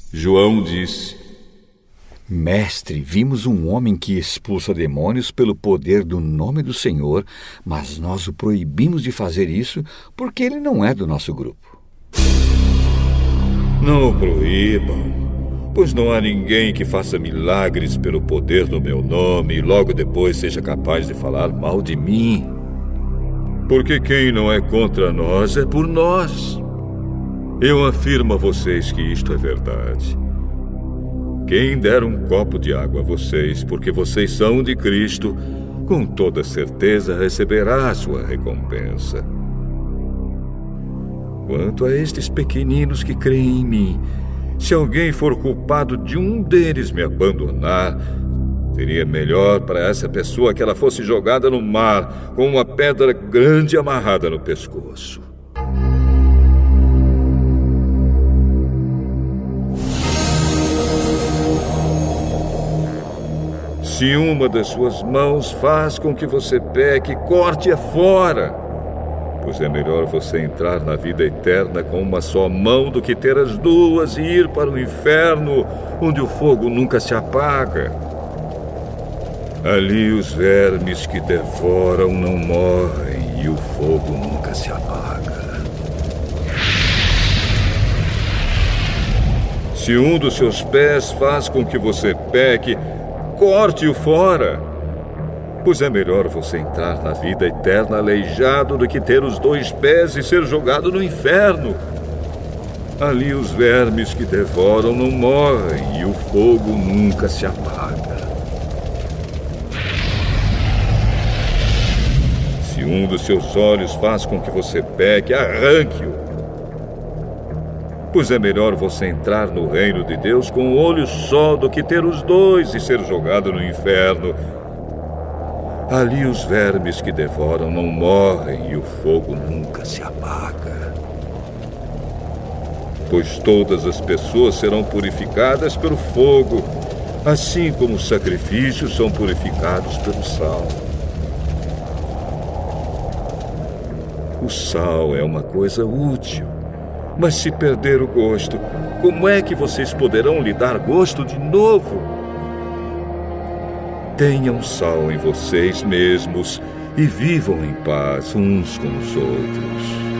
João disse: Mestre, vimos um homem que expulsa demônios pelo poder do nome do Senhor, mas nós o proibimos de fazer isso porque ele não é do nosso grupo. Não o proíbam, pois não há ninguém que faça milagres pelo poder do meu nome e logo depois seja capaz de falar mal de mim. Porque quem não é contra nós é por nós. Eu afirmo a vocês que isto é verdade. Quem der um copo de água a vocês, porque vocês são de Cristo, com toda certeza receberá a sua recompensa. Quanto a estes pequeninos que creem em mim, se alguém for culpado de um deles me abandonar, seria melhor para essa pessoa que ela fosse jogada no mar com uma pedra grande amarrada no pescoço. Se uma das suas mãos faz com que você peque, corte-a fora. Pois é melhor você entrar na vida eterna com uma só mão do que ter as duas e ir para o inferno, onde o fogo nunca se apaga. Ali os vermes que devoram não morrem e o fogo nunca se apaga. Se um dos seus pés faz com que você peque, corte-o fora. Pois é melhor você entrar na vida eterna aleijado do que ter os 2 pés e ser jogado no inferno. Ali os vermes que devoram não morrem e o fogo nunca se apaga. Se um dos seus olhos faz com que você peque, arranque-o. Pois é melhor você entrar no reino de Deus com um olho só do que ter os 2 e ser jogado no inferno. Ali os vermes que devoram não morrem e o fogo nunca se apaga. Pois todas as pessoas serão purificadas pelo fogo, assim como os sacrifícios são purificados pelo sal. O sal é uma coisa útil. Mas se perder o gosto, como é que vocês poderão lhe dar gosto de novo? Tenham sal em vocês mesmos e vivam em paz uns com os outros.